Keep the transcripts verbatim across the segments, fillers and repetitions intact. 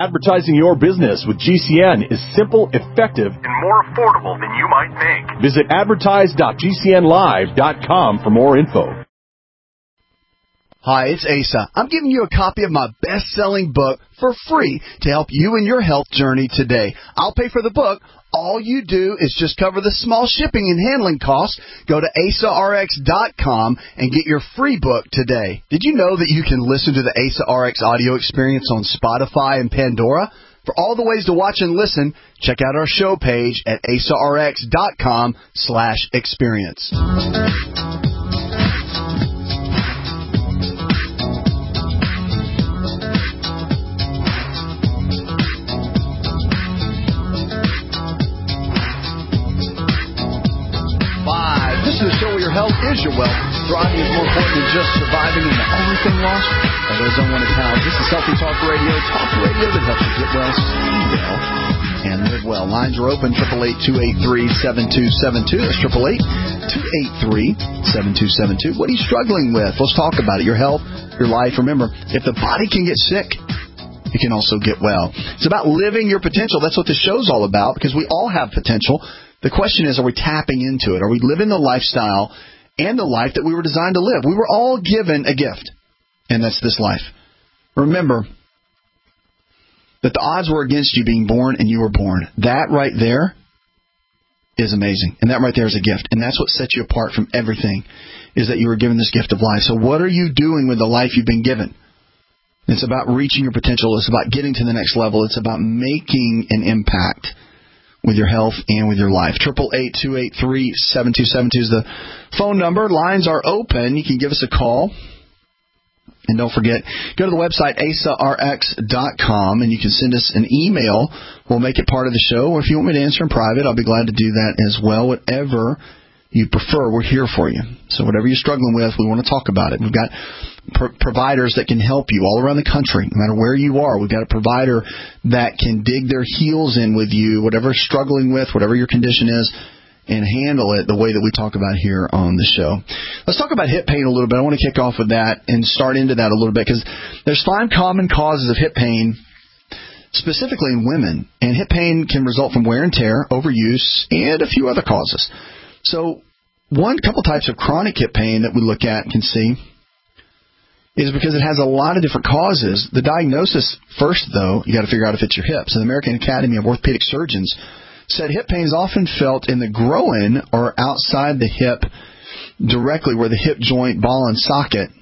Advertising your business with G C N is simple, effective, and more affordable than you might think. Visit advertise dot g c n live dot com for more info. Hi, it's Asa. I'm giving you a copy of my best-selling book for free to help you in your health journey today. I'll pay for the book. All you do is just cover the small shipping and handling costs. Go to asa r x dot com and get your free book today. Did you know that you can listen to the Asa R X audio experience on Spotify and Pandora? For all the ways to watch and listen, check out our show page at asa r x dot com slash experience. This is the show where your health is your wealth. Thriving is more important than just surviving and the only thing lost are those unwanted pounds. This is Healthy Talk Radio, talk radio that helps you get well, stay well, and live well. Lines are open, eight eight eight, two eight three, seven two seven two. That's eight eight eight, two eight three, seven two seven two. What are you struggling with? Let's talk about it. Your health, your life. Remember, if the body can get sick, you can also get well. It's about living your potential. That's what this show's all about, because we all have potential. The question is, are we tapping into it? Are we living the lifestyle and the life that we were designed to live? We were all given a gift, and that's this life. Remember that the odds were against you being born, and you were born. That right there is amazing, and that right there is a gift, and that's what sets you apart from everything, is that you were given this gift of life. So what are you doing with the life you've been given? It's about reaching your potential. It's about getting to the next level. It's about making an impact with your health and with your life. eight eight eight, two eight three, seven two seven two is the phone number. Lines are open. You can give us a call. And don't forget, go to the website, asa r x dot com, and you can send us an email. We'll make it part of the show. Or if you want me to answer in private, I'll be glad to do that as well. Whatever you prefer, we're here for you. So whatever you're struggling with, we want to talk about it. We've got pro- providers that can help you all around the country, no matter where you are. We've got a provider that can dig their heels in with you, whatever you're struggling with, whatever your condition is, and handle it the way that we talk about here on the show. Let's talk about hip pain a little bit. I want to kick off with that and start into that a little bit, because there's five common causes of hip pain, specifically in women. And hip pain can result from wear and tear, overuse, and a few other causes. So one couple types of chronic hip pain that we look at and can see is because it has a lot of different causes. The diagnosis first, though, you got to figure out if it's your hips. And the American Academy of Orthopedic Surgeons said hip pain is often felt in the groin or outside the hip, directly where the hip joint, ball, and socket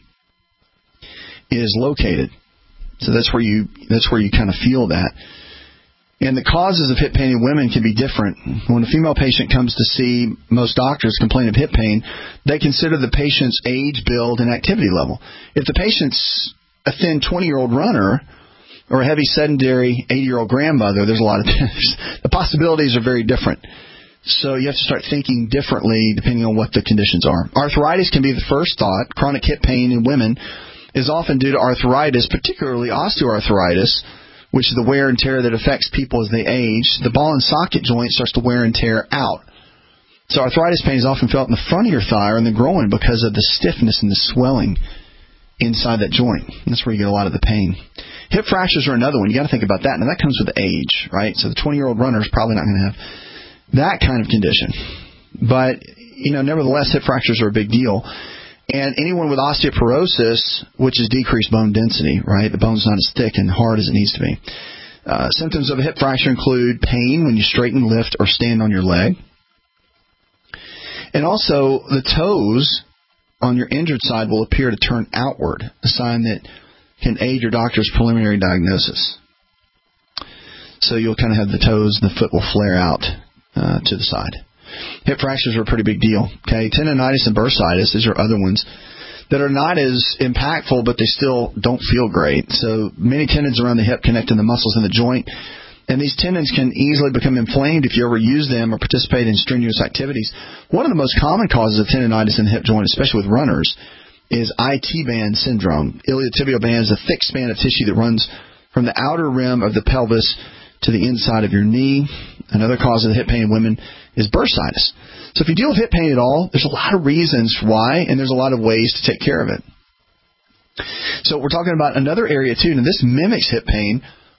is located. So that's where you that's where you kind of feel that. And the causes of hip pain in women can be different. When a female patient comes to see most doctors complain of hip pain, they consider the patient's age, build, and activity level. If the patient's a thin twenty-year-old runner or a heavy sedentary eighty-year-old grandmother, there's a lot of the possibilities are very different. So you have to start thinking differently depending on what the conditions are. Arthritis can be the first thought. Chronic hip pain in women is often due to arthritis, particularly osteoarthritis, which is the wear and tear that affects people as they age. The ball and socket joint starts to wear and tear out. So arthritis pain is often felt in the front of your thigh or in the groin because of the stiffness and the swelling inside that joint. That's where you get a lot of the pain. Hip fractures are another one. You got to think about that. Now, that comes with age, right? So the twenty-year-old runner is probably not going to have that kind of condition. But, you know, nevertheless, hip fractures are a big deal. And anyone with osteoporosis, which is decreased bone density, right? The bone's not as thick and hard as it needs to be. Uh, symptoms of a hip fracture include pain when you straighten, lift, or stand on your leg. And also, the toes on your injured side will appear to turn outward, a sign that can aid your doctor's preliminary diagnosis. So you'll kind of have the toes and the foot will flare out uh, to the side. Hip fractures are a pretty big deal. Okay, tendonitis and bursitis, these are other ones that are not as impactful, but they still don't feel great. So many tendons around the hip connect to the muscles in the joint, and these tendons can easily become inflamed if you overuse them or participate in strenuous activities. One of the most common causes of tendonitis in the hip joint, especially with runners, is I T band syndrome. Iliotibial band is a thick span of tissue that runs from the outer rim of the pelvis to the inside of your knee. Another cause of the hip pain in women is bursitis. So if you deal with hip pain at all, there's a lot of reasons why, and there's a lot of ways to take care of it. So we're talking about another area too, and this mimics hip pain,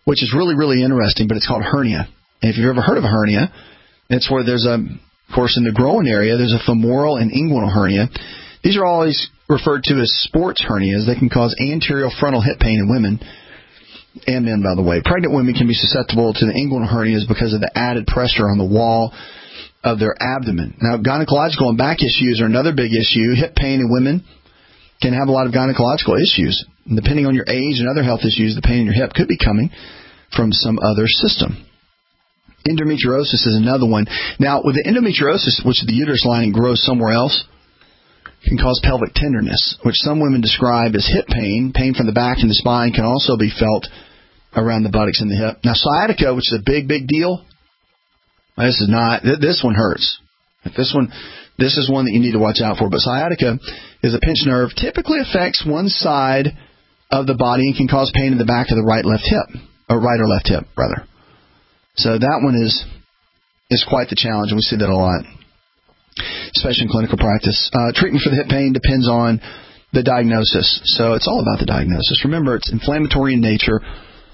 which is really, really interesting, but it's called hernia. And if you've ever heard of a hernia, it's where there's a, of course, in the groin area, there's a femoral and inguinal hernia. These are always referred to as sports hernias. They can cause anterior frontal hip pain in women and men, by the way. Pregnant women can be susceptible to the inguinal hernias because of the added pressure on the wall of their abdomen. Now, gynecological and back issues are another big issue. Hip pain in women can have a lot of gynecological issues. And depending on your age and other health issues, the pain in your hip could be coming from some other system. Endometriosis is another one. Now, with the endometriosis, which the uterus lining grows somewhere else, can cause pelvic tenderness, which some women describe as hip pain. Pain from the back and the spine can also be felt around the buttocks and the hip. Now, sciatica, which is a big, big deal, this is not, this one hurts. This one, this is one that you need to watch out for. But sciatica is a pinched nerve, typically affects one side of the body and can cause pain in the back of the right left hip, or right or left hip, rather. So that one is is quite the challenge, and we see that a lot, especially in clinical practice. Uh, treatment for the hip pain depends on the diagnosis. So it's all about the diagnosis. Remember, it's inflammatory in nature.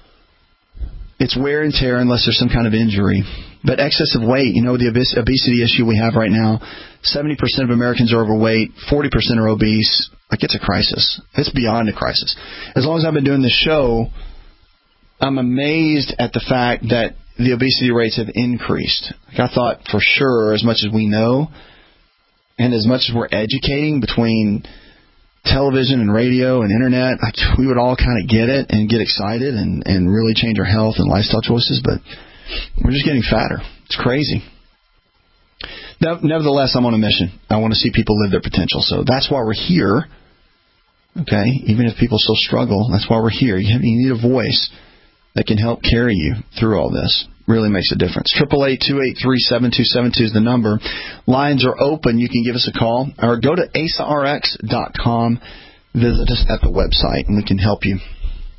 It's wear and tear unless there's some kind of injury. But excessive weight, you know, the obes- obesity issue we have right now, seventy percent of Americans are overweight, forty percent are obese. Like, it's a crisis. It's beyond a crisis. As long as I've been doing this show, I'm amazed at the fact that the obesity rates have increased. Like, I thought for sure, as much as we know, and as much as we're educating between television and radio and internet, like, we would all kind of get it and get excited and, and really change our health and lifestyle choices, but we're just getting fatter. It's crazy. Nevertheless, I'm on a mission. I want to see people live their potential, so that's why we're here. Okay, even if people still struggle, that's why we're here. You, have, you need a voice that can help carry you through all this. Really makes a difference. eight eight eight, two eight three, seven two seven two is the number. Lines are open. You can give us a call or go to A S A R X dot com. Visit us at the website, and we can help you.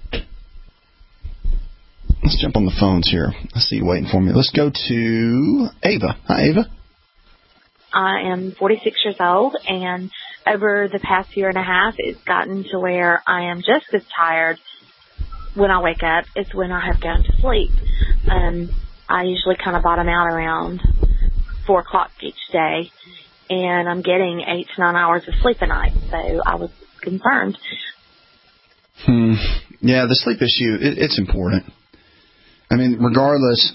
Let's jump on the phones here. I see you waiting for me. Let's go to Ava. Hi, Ava. I am forty-six years old, and over the past year and a half, it's gotten to where I am just as tired when I wake up as when I have gone to sleep. Um, I usually kind of bottom out around four o'clock each day, and I'm getting eight to nine hours of sleep a night, so I was concerned. Hmm. Yeah, the sleep issue, it, it's important. I mean, regardless,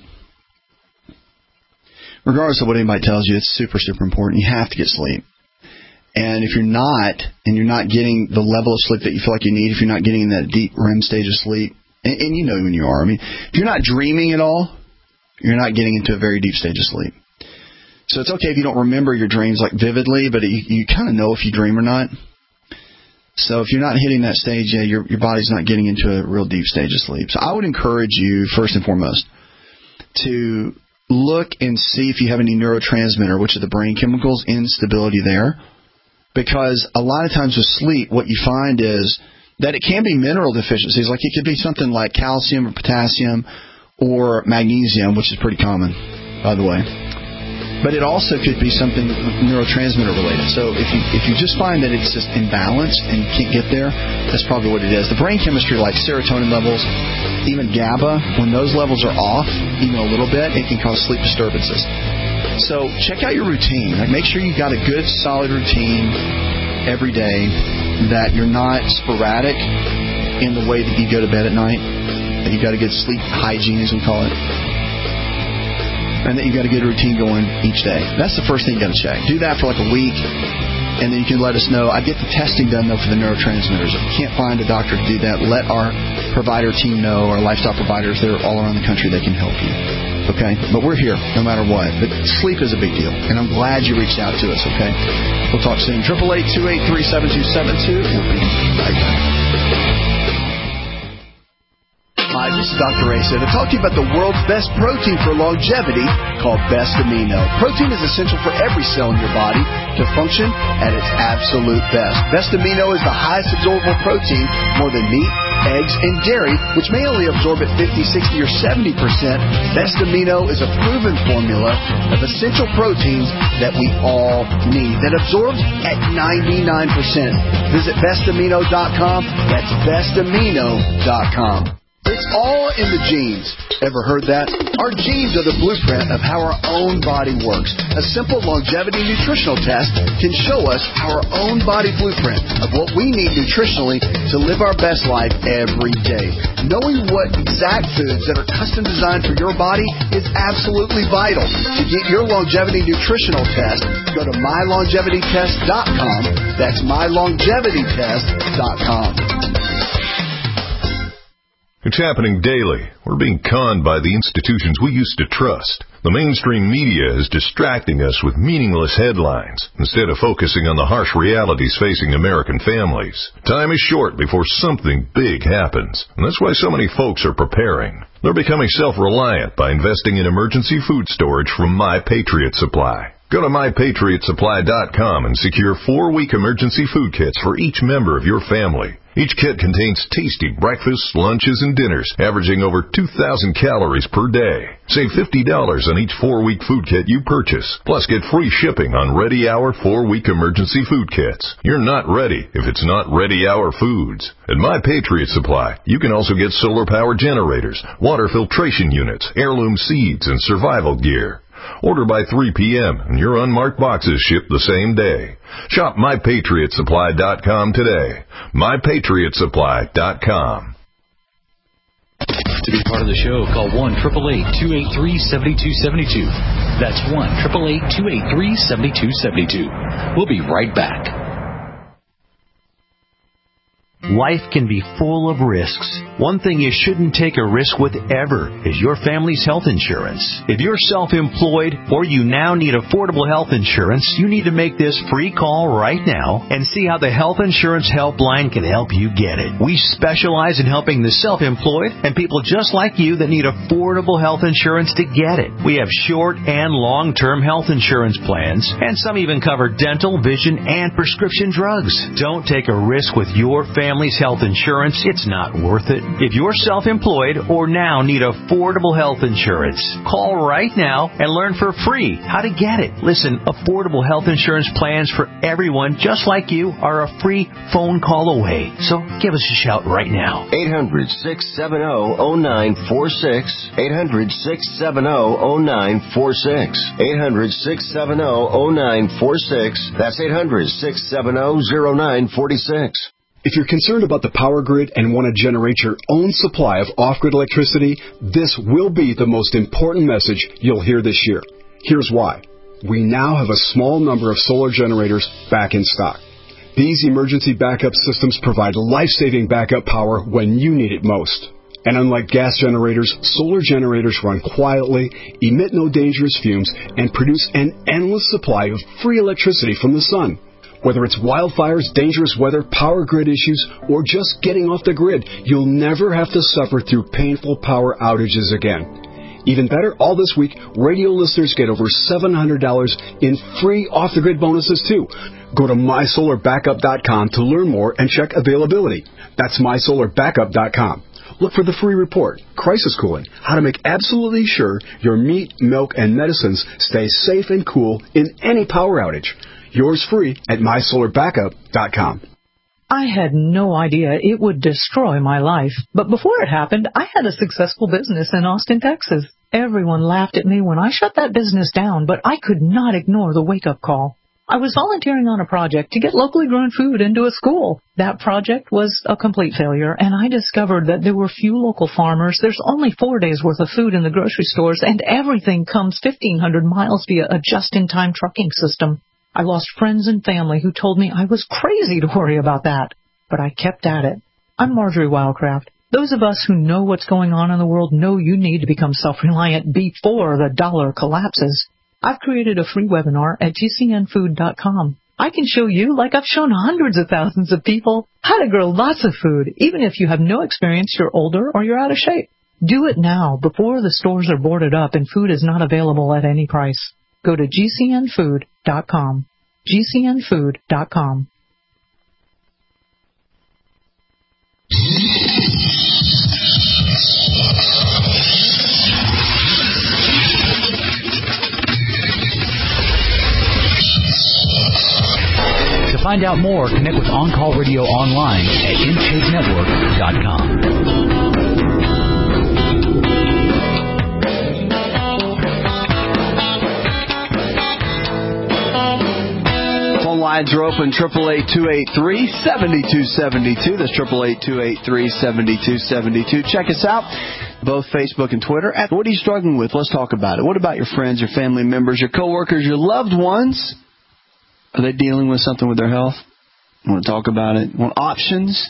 regardless of what anybody tells you, it's super, super important. You have to get sleep. And if you're not, and you're not getting the level of sleep that you feel like you need, if you're not getting in that deep R E M stage of sleep, and, and you know when you are. I mean, if you're not dreaming at all, you're not getting into a very deep stage of sleep. So it's okay if you don't remember your dreams like vividly, but you, you kind of know if you dream or not. So if you're not hitting that stage, yeah, your your body's not getting into a real deep stage of sleep. So I would encourage you, first and foremost, to look and see if you have any neurotransmitter, which are the brain chemicals, instability there. Because a lot of times with sleep, what you find is that it can be mineral deficiencies. Like it could be something like calcium or potassium or magnesium, which is pretty common, by the way. But it also could be something neurotransmitter related. So if you if you just find that it's just imbalanced and you can't get there, that's probably what it is. The brain chemistry, like serotonin levels, even GABA, when those levels are off, even a little bit, it can cause sleep disturbances. So check out your routine. Like make sure you've got a good, solid routine every day, that you're not sporadic in the way that you go to bed at night, that you've got a good sleep hygiene, as we call it, and that you've got a good routine going each day. That's the first thing you got to check. Do that for like a week, and then you can let us know. I get the testing done, though, for the neurotransmitters. If you can't find a doctor to do that, let our provider team know, our lifestyle providers that are all around the country, they can help you. Okay? But we're here no matter what. But sleep is a big deal, and I'm glad you reached out to us, okay? We'll talk soon. eight eight eight, two eight three, seven two seven two. We'll be right back. Hi, this is Doctor Asa to talk to you about the world's best protein for longevity called Best Amino. Protein is essential for every cell in your body to function at its absolute best. Best Amino is the highest absorbable protein, more than meat, eggs, and dairy, which may only absorb at fifty, sixty, or seventy percent. Best Amino is a proven formula of essential proteins that we all need, that absorbs at ninety-nine percent. Visit best amino dot com. That's best amino dot com. It's all in the genes. Ever heard that? Our genes are the blueprint of how our own body works. A simple longevity nutritional test can show us our own body blueprint of what we need nutritionally to live our best life every day. Knowing what exact foods that are custom designed for your body is absolutely vital. To get your longevity nutritional test, go to my longevity test dot com. That's my longevity test dot com. It's happening daily. We're being conned by the institutions we used to trust. The mainstream media is distracting us with meaningless headlines instead of focusing on the harsh realities facing American families. Time is short before something big happens, and that's why so many folks are preparing. They're becoming self-reliant by investing in emergency food storage from My Patriot Supply. Go to my patriot supply dot com and secure four-week emergency food kits for each member of your family. Each kit contains tasty breakfasts, lunches, and dinners, averaging over two thousand calories per day. Save fifty dollars on each four-week food kit you purchase. Plus, get free shipping on Ready Hour four-week emergency food kits. You're not ready if it's not Ready Hour foods. At My Patriot Supply, you can also get solar power generators, water filtration units, heirloom seeds, and survival gear. Order by three p.m. and your unmarked boxes ship the same day. Shop my patriot supply dot com today. my patriot supply dot com. To be part of the show, call one eight eight eight, two eight three, seven two seven two. That's one eight eight eight, two eight three, seven two seven two. We'll be right back. Life can be full of risks. One thing you shouldn't take a risk with ever is your family's health insurance. If you're self-employed or you now need affordable health insurance, you need to make this free call right now and see how the Health Insurance Helpline can help you get it. We specialize in helping the self-employed and people just like you that need affordable health insurance to get it. We have short and long-term health insurance plans, and some even cover dental, vision, and prescription drugs. Don't take a risk with your family. Family's health insurance, it's not worth it. If you're self-employed or now need affordable health insurance, call right now and learn for free how to get it. Listen, affordable health insurance plans for everyone just like you are a free phone call away. So give us a shout right now. eight hundred, six seven zero, zero nine four six. eight hundred, six seven zero, zero nine four six. eight hundred, six seven zero, zero nine four six. That's eight hundred, six seven zero, zero nine four six. If you're concerned about the power grid and want to generate your own supply of off-grid electricity, this will be the most important message you'll hear this year. Here's why. We now have a small number of solar generators back in stock. These emergency backup systems provide life-saving backup power when you need it most. And unlike gas generators, solar generators run quietly, emit no dangerous fumes, and produce an endless supply of free electricity from the sun. Whether it's wildfires, dangerous weather, power grid issues, or just getting off the grid, you'll never have to suffer through painful power outages again. Even better, all this week, radio listeners get over seven hundred dollars in free off-the-grid bonuses, too. Go to my solar backup dot com to learn more and check availability. That's my solar backup dot com. Look for the free report, Crisis Cooling, how to make absolutely sure your meat, milk, and medicines stay safe and cool in any power outage. Yours free at my solar backup dot com. I had no idea it would destroy my life. But before it happened, I had a successful business in Austin, Texas. Everyone laughed at me when I shut that business down, but I could not ignore the wake-up call. I was volunteering on a project to get locally grown food into a school. That project was a complete failure, and I discovered that there were few local farmers. There's only four days' worth of food in the grocery stores, and everything comes fifteen hundred miles via a just-in-time trucking system. I lost friends and family who told me I was crazy to worry about that, but I kept at it. I'm Marjorie Wildcraft. Those of us who know what's going on in the world know you need to become self-reliant before the dollar collapses. I've created a free webinar at G C N food dot com. I can show you, like I've shown hundreds of thousands of people, how to grow lots of food, even if you have no experience, you're older, or you're out of shape. Do it now, before the stores are boarded up and food is not available at any price. Go to G C N food dot com. G C N food dot com. To find out more, connect with On Call Radio online at intake network dot com. Lines are open, eight eight eight, two eight three, seven two seven two. That's eight eight eight, two eight three, seven two seven two. Check us out, both Facebook and Twitter. What are you struggling with? Let's talk about it. What about your friends, your family members, your coworkers, your loved ones? Are they dealing with something with their health? Want to talk about it? Want options?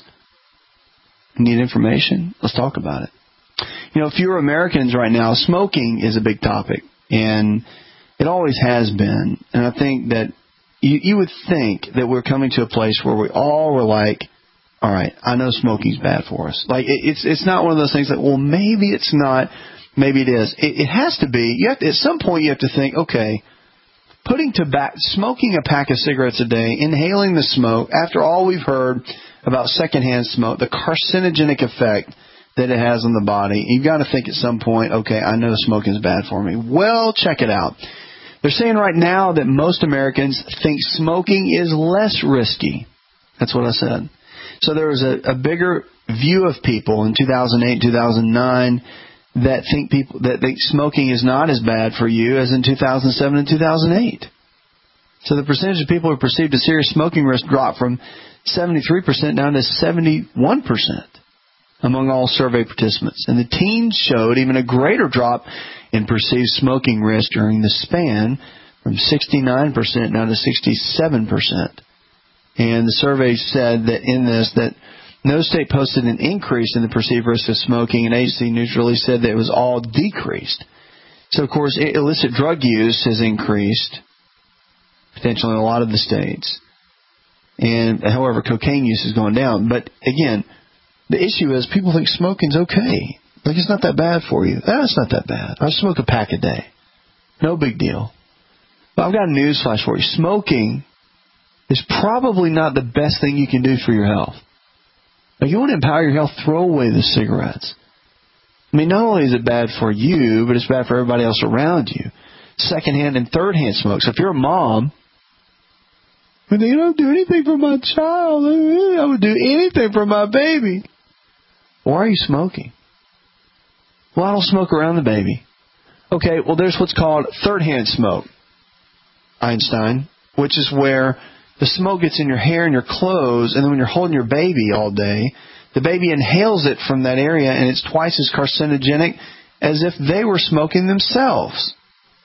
Need information? Let's talk about it. You know, fewer Americans right now, smoking is a big topic, and it always has been. And I think that you, you would think that we're coming to a place where we all were like, all right, I know smoking's bad for us. Like, it, it's it's not one of those things that, well, maybe it's not, maybe it is. It, it has to be. You have to, at some point, you have to think, okay, putting tobacco, smoking a pack of cigarettes a day, inhaling the smoke, after all we've heard about secondhand smoke, the carcinogenic effect that it has on the body, you've got to think at some point, okay, I know smoking is bad for me. Well, check it out. They're saying right now that most Americans think smoking is less risky. That's what I said. So there was a, a bigger view of people in two thousand eight, two thousand nine that think people that think smoking is not as bad for you as in two thousand seven and two thousand eight. So the percentage of people who perceived a serious smoking risk dropped from seventy-three percent down to seventy-one percent among all survey participants. And the teens showed even a greater drop in perceived smoking risk during the span, from sixty-nine percent down to sixty-seven percent. And the survey said that in this, that no state posted an increase in the perceived risk of smoking, and agency neutrally said that it was all decreased. So, of course, illicit drug use has increased, potentially in a lot of the states. And, however, cocaine use is going down. But, again, the issue is people think smoking's okay. Like, it's not that bad for you. That's not that bad. I smoke a pack a day. No big deal. But I've got a news flash for you. Smoking is probably not the best thing you can do for your health. If you want to empower your health, throw away the cigarettes. I mean, not only is it bad for you, but it's bad for everybody else around you. Secondhand and thirdhand smoke. So if you're a mom, but you don't do anything for my child, I would do anything for my baby. Why are you smoking? Well, I don't smoke around the baby. Okay, well, there's what's called third-hand smoke, Einstein, which is where the smoke gets in your hair and your clothes, and then when you're holding your baby all day, the baby inhales it from that area, and it's twice as carcinogenic as if they were smoking themselves.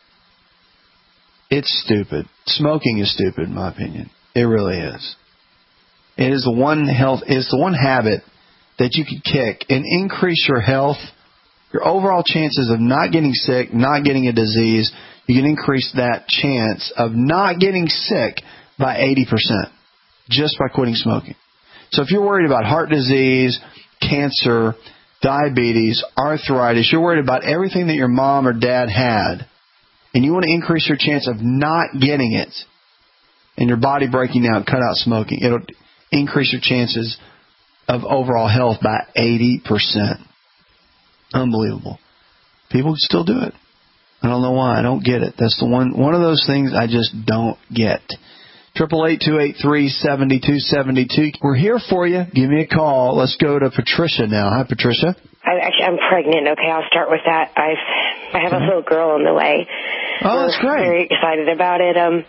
It's stupid. Smoking is stupid, in my opinion. It really is. It is the one health, it's the one habit that you can kick and increase your health, your overall chances of not getting sick, not getting a disease. You can increase that chance of not getting sick by eighty percent just by quitting smoking. So if you're worried about heart disease, cancer, diabetes, arthritis, you're worried about everything that your mom or dad had, and you want to increase your chance of not getting it and your body breaking down, cut out smoking. It'll increase your chances of overall health by eighty percent. Unbelievable. People still do it. I don't know why. I don't get it. That's the one one of those things I just don't get. eight eight eight, two eight three, seven two seven two. We're here for you. Give me a call. Let's go to Patricia now. Hi, Patricia. I, actually, I'm pregnant. Okay, I'll start with that. I've I have a little girl on the way. Oh, that's great. I'm very excited about it. Um,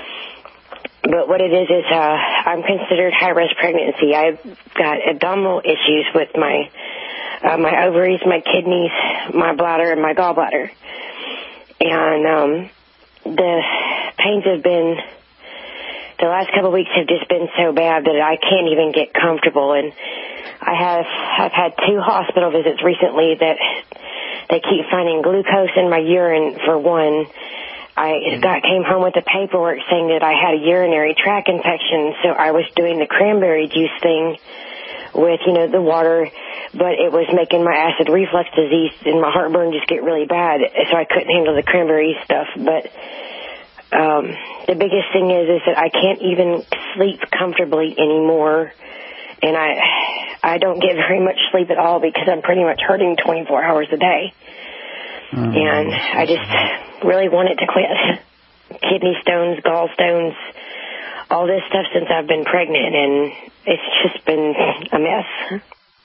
but what it is is uh, I'm considered high-risk pregnancy. I've got abdominal issues with my uh, my ovaries, my kidneys, my bladder, and my gallbladder. And um, the pains have been, the last couple of weeks have just been so bad that I can't even get comfortable. And I have, I've had two hospital visits recently that they keep finding glucose in my urine for one. I got came home with the paperwork saying that I had a urinary tract infection, so I was doing the cranberry juice thing with, you know, the water, but it was making my acid reflux disease and my heartburn just get really bad, so I couldn't handle the cranberry stuff. But um, the biggest thing is is that I can't even sleep comfortably anymore, and I I don't get very much sleep at all because I'm pretty much hurting twenty-four hours a day. Oh, and I just really want it to quit. Kidney stones, gallstones, all this stuff since I've been pregnant, and it's just been a mess.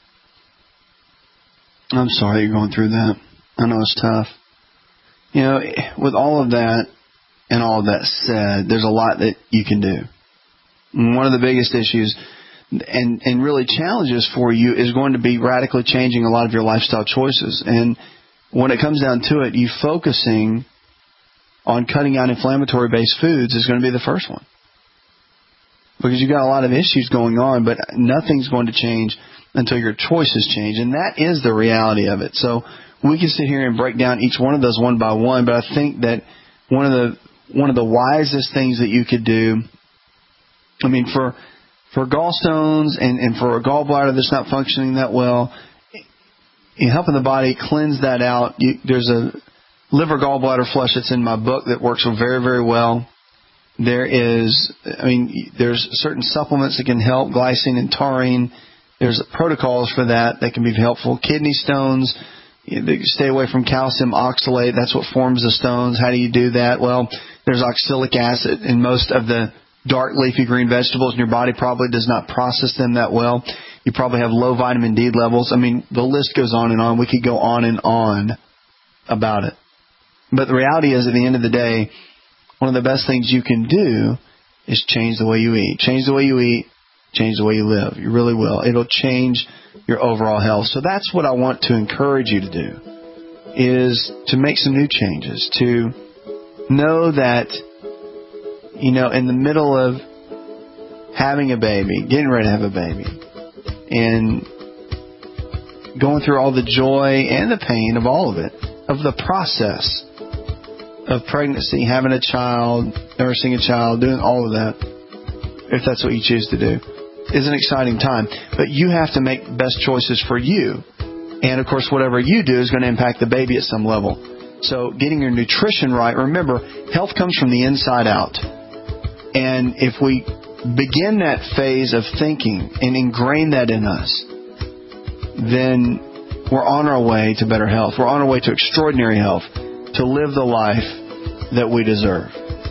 I'm sorry you're going through that. I know it's tough. You know, with all of that and all of that said, there's a lot that you can do. one of the biggest issues and, and really challenges for you is going to be radically changing a lot of your lifestyle choices. And when it comes down to it, you focusing on cutting out inflammatory-based foods is going to be the first one. Because you've got a lot of issues going on, but nothing's going to change until your choices change. And that is the reality of it. So we can sit here and break down each one of those one by one, but I think that one of the one of the wisest things that you could do, I mean, for for gallstones and, and for a gallbladder that's not functioning that well, in helping the body cleanse that out, you, there's a liver gallbladder flush that's in my book that works very, very well. There is, I mean, there's certain supplements that can help, glycine and taurine. There's protocols for that that can be helpful. Kidney stones, you know, stay away from calcium oxalate. That's what forms the stones. How do you do that? Well, there's oxalic acid in most of the dark leafy green vegetables, and your body probably does not process them that well. You probably have low vitamin D levels. I mean, the list goes on and on. We could go on and on about it. But the reality is, at the end of the day, one of the best things you can do is change the way you eat. Change the way you eat, change the way you live. You really will. It'll change your overall health. So that's what I want to encourage you to do, is to make some new changes, to know that, you know, in the middle of having a baby, getting ready to have a baby, and going through all the joy and the pain of all of it, of the process of pregnancy, having a child, nursing a child, doing all of that, if that's what you choose to do, is an exciting time. But you have to make best choices for you. And, of course, whatever you do is going to impact the baby at some level. So getting your nutrition right, remember, health comes from the inside out. And if we begin that phase of thinking and ingrain that in us, then we're on our way to better health. We're on our way to extraordinary health, to live the life that we deserve.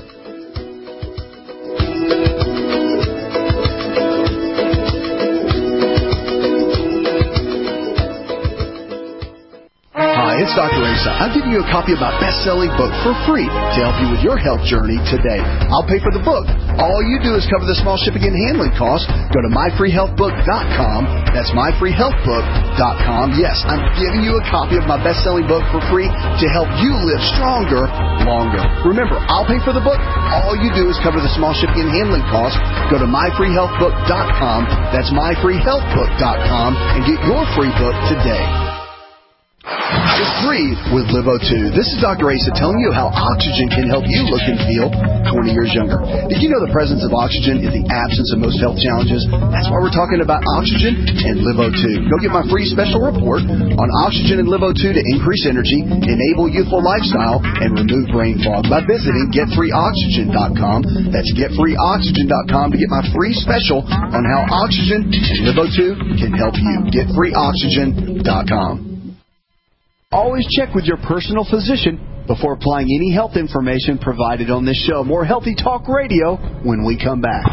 Hi, it's Doctor Asa. I'm giving you a copy of my best-selling book for free to help you with your health journey today. I'll pay for the book. All you do is cover the small shipping and handling costs. Go to my free health book dot com. That's my free health book dot com. Yes, I'm giving you a copy of my best-selling book for free to help you live stronger, longer. Remember, I'll pay for the book. All you do is cover the small shipping and handling costs. Go to my free health book dot com. That's my free health book dot com and get your free book today. Just breathe with Live O two. This is Doctor Asa telling you how oxygen can help you look and feel twenty years younger. Did you know the presence of oxygen is the absence of most health challenges? That's why we're talking about oxygen and Live O two. Go get my free special report on oxygen and Live O two to increase energy, enable youthful lifestyle, and remove brain fog by visiting get free oxygen dot com. That's get free oxygen dot com to get my free special on how oxygen and Live O two can help you. get free oxygen dot com. Always check with your personal physician before applying any health information provided on this show. More Healthy Talk Radio when we come back.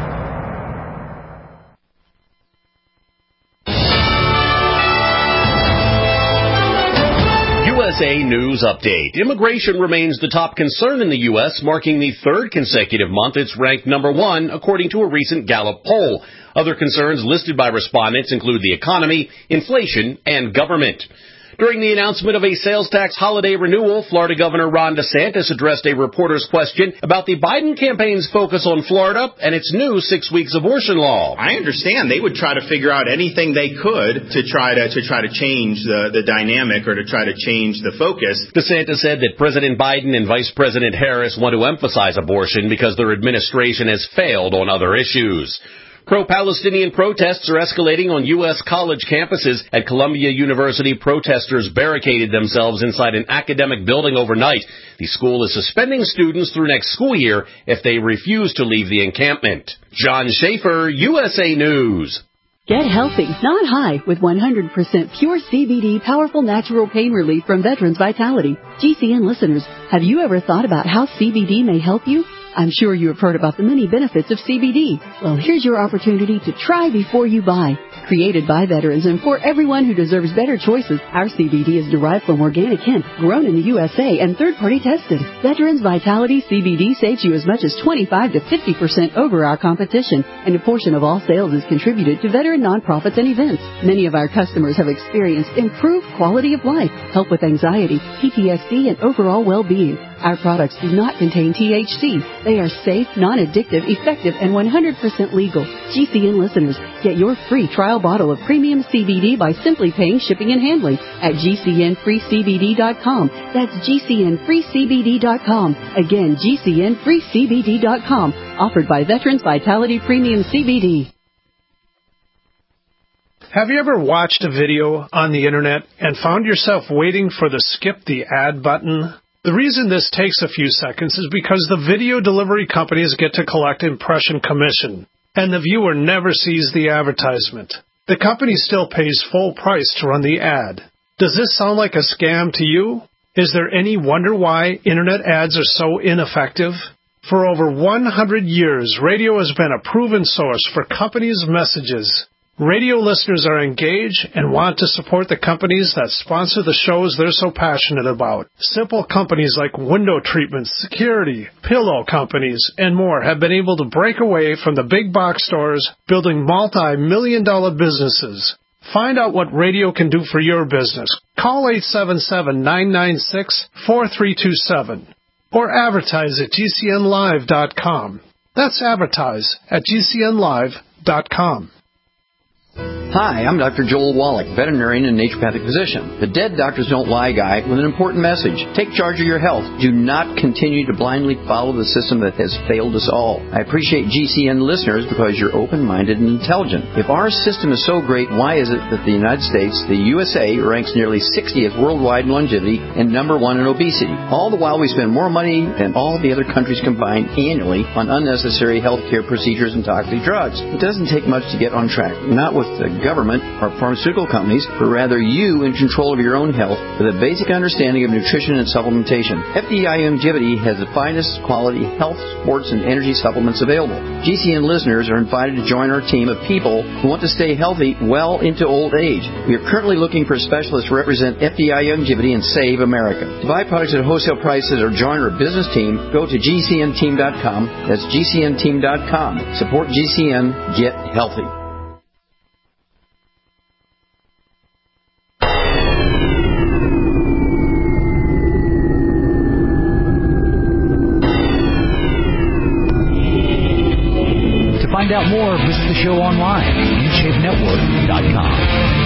U S A News Update. Immigration remains the top concern in the U S, marking the third consecutive month it's ranked number one, according to a recent Gallup poll. Other concerns listed by respondents include the economy, inflation, and government. During the announcement of a sales tax holiday renewal, Florida Governor Ron DeSantis addressed a reporter's question about the Biden campaign's focus on Florida and its new six weeks abortion law. I understand they would try to figure out anything they could to try to to try to change the, the dynamic or to try to change the focus. DeSantis said that President Biden and Vice President Harris want to emphasize abortion because their administration has failed on other issues. Pro-Palestinian protests are escalating on U S college campuses. At Columbia University, protesters barricaded themselves inside an academic building overnight. The school is suspending students through next school year if they refuse to leave the encampment. John Schaefer, U S A News. Get healthy, not high, with one hundred percent pure C B D powerful natural pain relief from Veterans Vitality. G C N listeners, have you ever thought about how C B D may help you? I'm sure you have heard about the many benefits of C B D. Well, here's your opportunity to try before you buy. Created by veterans and for everyone who deserves better choices, our C B D is derived from organic hemp, grown in the U S A and third-party tested. Veterans Vitality C B D saves you as much as twenty-five to fifty percent over our competition, and a portion of all sales is contributed to veteran nonprofits and events. Many of our customers have experienced improved quality of life, help with anxiety, P T S D, and overall well-being. Our products do not contain T H C. They are safe, non-addictive, effective, and one hundred percent legal. G C N listeners, get your free trial bottle of premium C B D by simply paying shipping and handling at G C N free C B D dot com. That's G C N free C B D dot com. Again, G C N free C B D dot com. Offered by Veterans Vitality Premium C B D. Have you ever watched a video on the internet and found yourself waiting for the skip the ad button? The reason this takes a few seconds is because the video delivery companies get to collect impression commission, and the viewer never sees the advertisement. The company still pays full price to run the ad. Does this sound like a scam to you? Is there any wonder why internet ads are so ineffective? For over one hundred years, radio has been a proven source for companies' messages. Radio listeners are engaged and want to support the companies that sponsor the shows they're so passionate about. Simple companies like window treatments, security, pillow companies, and more have been able to break away from the big box stores, building multi-million dollar businesses. Find out what radio can do for your business. Call eight seven seven, nine nine six, four three two seven or advertise at G C N live dot com. That's advertise at G C N live dot com. Hi, I'm Doctor Joel Wallach, veterinarian and naturopathic physician, the Dead Doctors Don't Lie guy with an important message. Take charge of your health. Do not continue to blindly follow the system that has failed us all. I appreciate G C N listeners because you're open-minded and intelligent. If our system is so great, why is it that the United States, the U S A, ranks nearly sixtieth worldwide in longevity and number one in obesity? All the while we spend more money than all the other countries combined annually on unnecessary health care procedures and toxic drugs. It doesn't take much to get on track. Not with the government or pharmaceutical companies, but rather you in control of your own health with a basic understanding of nutrition and supplementation. F D I Longevity has the finest quality health, sports, and energy supplements available. G C N listeners are invited to join our team of people who want to stay healthy well into old age. We are currently looking for specialists to represent F D I Longevity and Save America. To buy products at wholesale prices or join our business team, go to G C N team dot com. That's G C N team dot com. Support G C N. Get healthy. Find out more, visit the show online, U shape network dot com.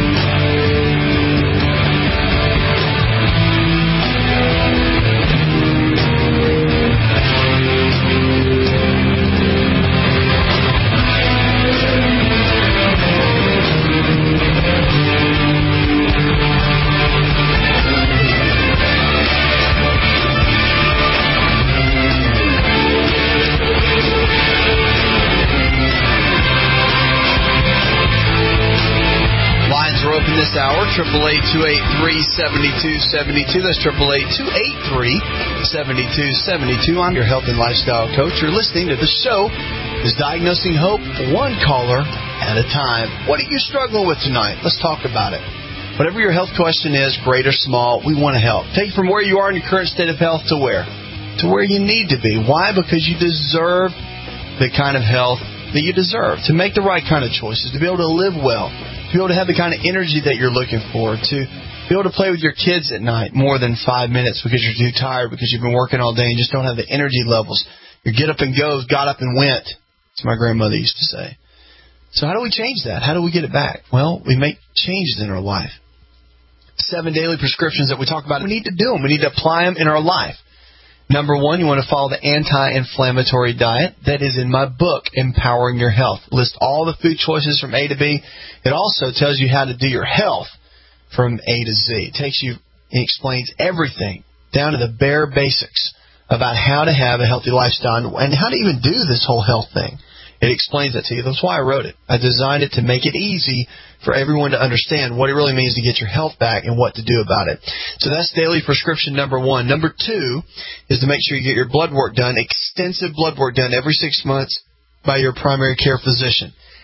This hour, triple eight, two eight three, seven two seven two. That's triple eight, two eight three, seven two seven two. I'm your health and lifestyle coach. You're listening to the show is Diagnosing Hope, one caller at a time. What are you struggling with tonight? Let's talk about it. Whatever your health question is, great or small, we want to help. Take it from where you are in your current state of health to where? To where you need to be. Why? Because you deserve the kind of health that you deserve, to make the right kind of choices, to be able to live well, to be able to have the kind of energy that you're looking for, to be able to play with your kids at night more than five minutes because you're too tired, because you've been working all day and just don't have the energy levels. Your get up and goes, got up and went, as my grandmother used to say. So how do we change that? How do we get it back? Well, we make changes in our life. Seven daily prescriptions that we talk about, we need to do them. We need to apply them in our life. Number one, you want to follow the anti-inflammatory diet that is in my book, Empowering Your Health. List all the food choices from A to B. It also tells you how to do your health from A to Z. It takes you, it explains everything down to the bare basics about how to have a healthy lifestyle and how to even do this whole health thing. It explains that to you. That's why I wrote it. I designed it to make it easy for everyone to understand what it really means to get your health back and what to do about it. So that's daily prescription number one. Number two is to make sure you get your blood work done, extensive blood work done every six months by your primary care physician.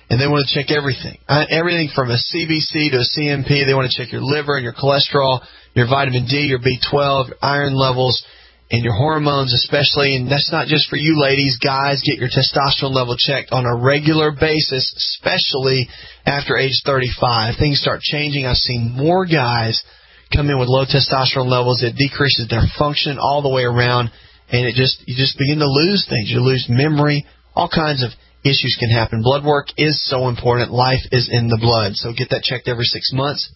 and they want to check everything. Uh, everything from a C B C to a C M P. They want to check your liver and your cholesterol, your vitamin D, your B twelve, your iron levels, and your hormones especially. And that's not just for you ladies. Guys, get your testosterone level checked on a regular basis, especially after age thirty-five. Things start changing. I've seen more guys come in with low testosterone levels. It decreases their function all the way around, and it just you just begin to lose things. You lose memory. All kinds of issues can happen. Blood work is so important. Life is in the blood, so get that checked every six months.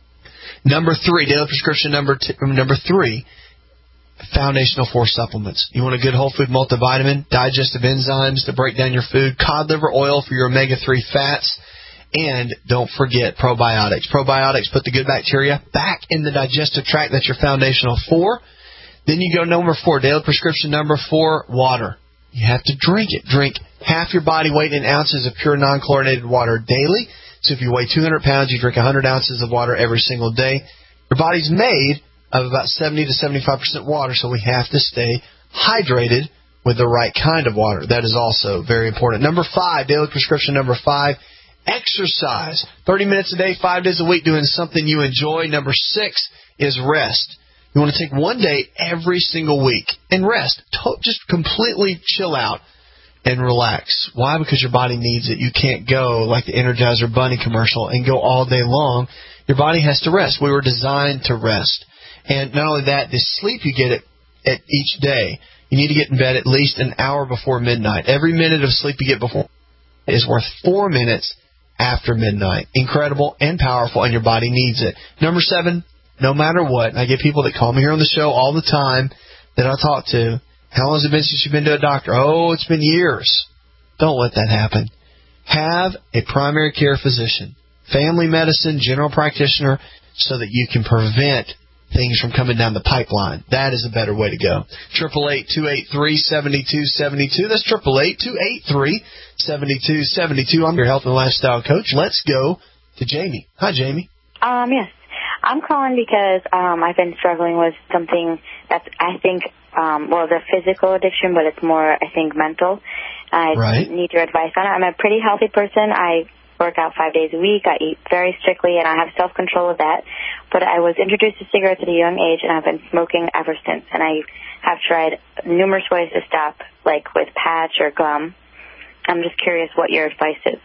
Number three, daily prescription number two, number three, foundational four supplements. You want a good whole food multivitamin, digestive enzymes to break down your food, cod liver oil for your omega three fats, and don't forget probiotics. Probiotics put the good bacteria back in the digestive tract. That's your foundational four. Then you go number four, daily prescription number four, water. You have to drink it. Drink half your body weight in ounces of pure non-chlorinated water daily. So if you weigh two hundred pounds, you drink one hundred ounces of water every single day. Your body's made of about seventy to seventy-five percent water, so we have to stay hydrated with the right kind of water. That is also very important. Number five, daily prescription number five, exercise. thirty minutes a day, five days a week, doing something you enjoy. Number six is rest. You want to take one day every single week and rest. Just completely chill out and relax. Why? Because your body needs it. You can't go like the Energizer Bunny commercial and go all day long. Your body has to rest. We were designed to rest. And not only that, the sleep you get at, at each day, you need to get in bed at least an hour before midnight. Every minute of sleep you get before is worth four minutes after midnight. Incredible and powerful, and your body needs it. Number seven, no matter what, I get people that call me here on the show all the time that I talk to. How long has it been since you've been to a doctor? Oh, it's been years. Don't let that happen. Have a primary care physician, family medicine, general practitioner, so that you can prevent things from coming down the pipeline. That is a better way to go. eight eight eight, two eight three, seven two seven two. That's eight eight eight, two eight three, seven two seven two. I'm your health and lifestyle coach. Let's go to Jamie. Hi, Jamie. Um, yes. I'm calling because um, I've been struggling with something that's, I think, um, well, the physical addiction, but it's more, I think, mental. I right. need your advice on it. I'm a pretty healthy person. I work out five days a week. I eat very strictly, and I have self-control of that. But I was introduced to cigarettes at a young age, and I've been smoking ever since. And I have tried numerous ways to stop, like with patch or gum. I'm just curious what your advice is.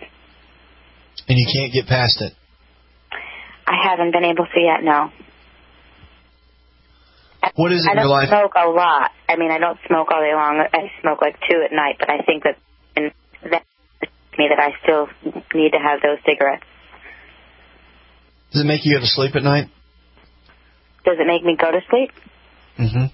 And you can't get past it? I haven't been able to yet, no. What is it in your life? I don't smoke a lot. I mean, I don't smoke all day long. I smoke like two at night, but I think that that me that I still need to have those cigarettes. Does it make you go to sleep at night? Does it make me go to sleep? Mm-hmm.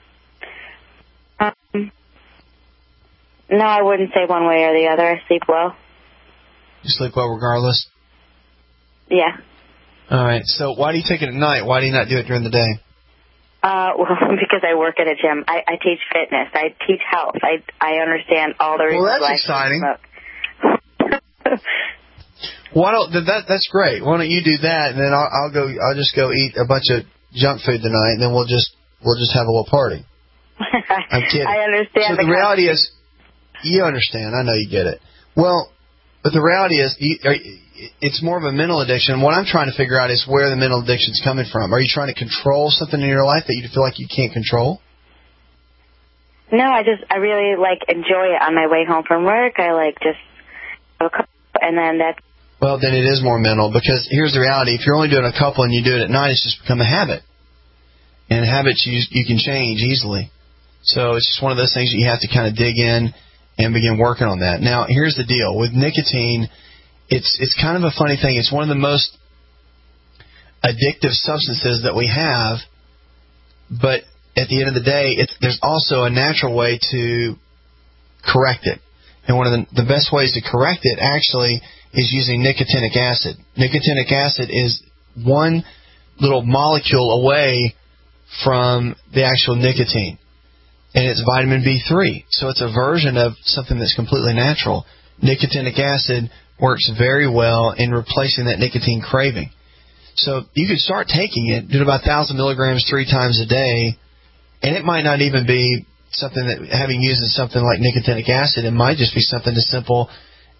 Um, no, I wouldn't say one way or the other. I sleep well. You sleep well regardless? Yeah. All right. So why do you take it at night? Why do you not do it during the day? Uh, well, because I work at a gym. I, I teach fitness. I teach health. I I understand all the reasons well, that's why exciting. I smoke. Why don't that? That's great. Why don't you do that, and then I'll, I'll go. I'll just go eat a bunch of junk food tonight, and then we'll just we'll just have a little party. I'm kidding. I understand. So the, the reality is, you understand. I know you get it. Well, but the reality is, you, are, it's more of a mental addiction. What I'm trying to figure out is where the mental addiction is coming from. Are you trying to control something in your life that you feel like you can't control? No, I just I really like enjoy it on my way home from work. I like just have a couple, and then that's. Well, then it is more mental, because here's the reality. If you're only doing a couple and you do it at night, it's just become a habit. And habits you you can change easily. So it's just one of those things that you have to kind of dig in and begin working on that. Now, here's the deal. With nicotine, it's it's kind of a funny thing. It's one of the most addictive substances that we have, but at the end of the day, it's, there's also a natural way to correct it. And one of the, the best ways to correct it, actually, is using nicotinic acid. Nicotinic acid is one little molecule away from the actual nicotine, and it's vitamin B three. So it's a version of something that's completely natural. Nicotinic acid works very well in replacing that nicotine craving. So you could start taking it, do about one thousand milligrams three times a day, and it might not even be something that, having used something like nicotinic acid, it might just be something as simple